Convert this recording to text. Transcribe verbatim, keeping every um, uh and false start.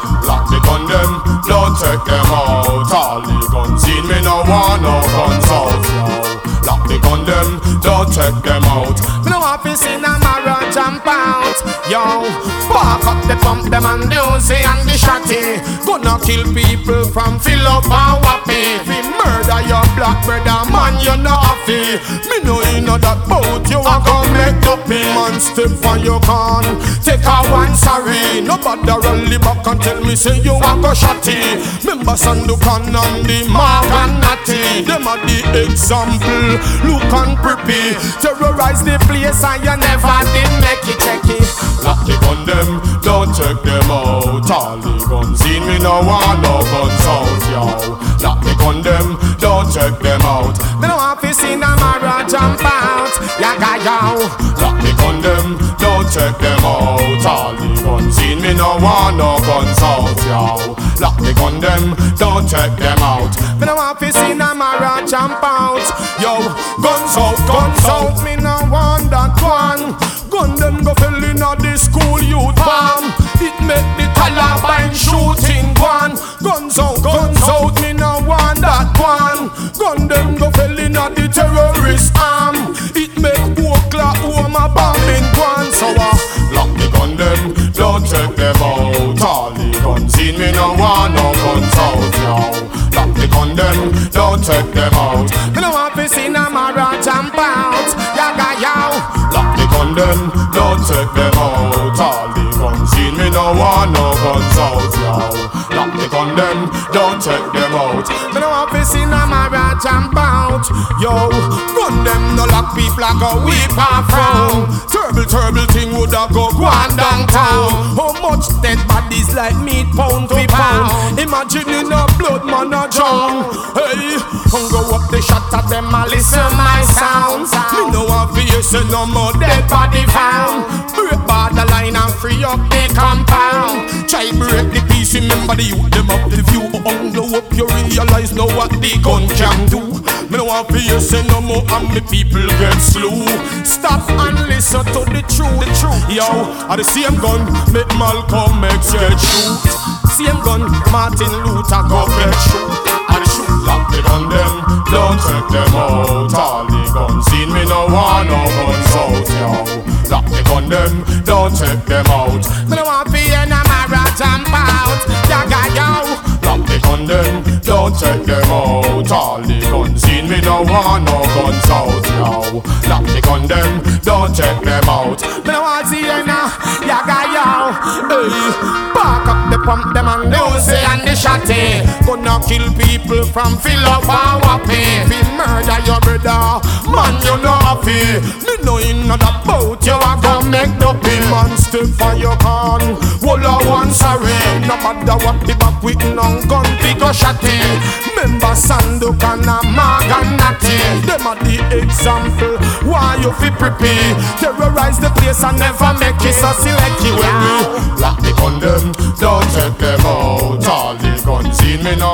Lock the gun them, don't take them out. All the guns in me no want no guns out, yo. Lock the gun them, don't take them out. Me no want to see no marrow jump out, yo. Park up the pump them and the Uzi and the shotty. Gonna kill people from fill up and wappy. Fi murder your black brother, man, you no happy. Me know you know that boat, you a go make up me. Man step on your can, take a one sorry. Nobody rally back and tell me say you a go shotty. Remember Sandokan and the Mark and Natty. Them are the example, look and preppy. Terrorize the place and you never did make it check it. Lock the gun them, don't check them out. All the guns in me no want no guns out, yo. Lock the gun them, don't check them out. Me no want to see no marrow jump out, yaga yo. Lock the gun them, don't check them out. All the guns in me no want no guns out, yo. Lock the gun them, don't check them out. Me no want to see no marrow jump out, yo. Guns out, guns out, me no want that one. Gun them go fell inna the school youth farm. It make the Taliban shooting one. Guns out, guns out, me no want that one. Gun them go fell inna the terrorist arm. It make Oklahoma bombing one. So uh, lock the gun them, don't check them out. All the guns in me no want no guns out, yo. Lock the gun them, don't check them out. Me no want to see no marrow jump out, yaga yo. Lock the gun them, don't check them out. All the guns in me no want no guns out, yo. Lock the gun them, don't check them out. Me no want to see no marrow jump out, yo. Gun them no lock people a go weep and frown. Terrible, terrible thing woulda go go on downtown. How much dead bodies like meat pound to pound. Imagine in a blood man a drown. Hey, and go up the shot at them and listen my sounds. Me no want to hear say no more dead body found. Break borderline and free up the compound. Try break the peace, remember the youth them up the view. Unload up you realize know what the gun can do. Me no want to hear say no more and me people get slew. Stop and listen to the truth, the truth. Yo, are the same gun make Malcolm X get shoot. Same gun Martin Luther go get shoot. And the shoot. Lock the gun them, don't check them out. All the guns in me no want no guns out, yo. Lock the gun them, don't check them out. Me no want to hear no marrow jump out, yaga yo. Lock the gun them, don't check them out. All the guns in me no want no guns out, yo. Lock the gun them, don't check them out. Me no want to hear no yaga yo. Hey, park up the pump them and the Uzi and the shotty. Gonna kill people from fill up and wappy. Fi murder your brother, man you no happy. Me know in that boat you a go make dopey. Man step on your can, wall a one sorry. No matter what the back with no gun big or shotty. Remember Sandokan and Mark and Natty. Them are the example, why you fi prepare. Terrorize the place and never make it so select you. Lock the gun them, don't check them out. All the guns in me no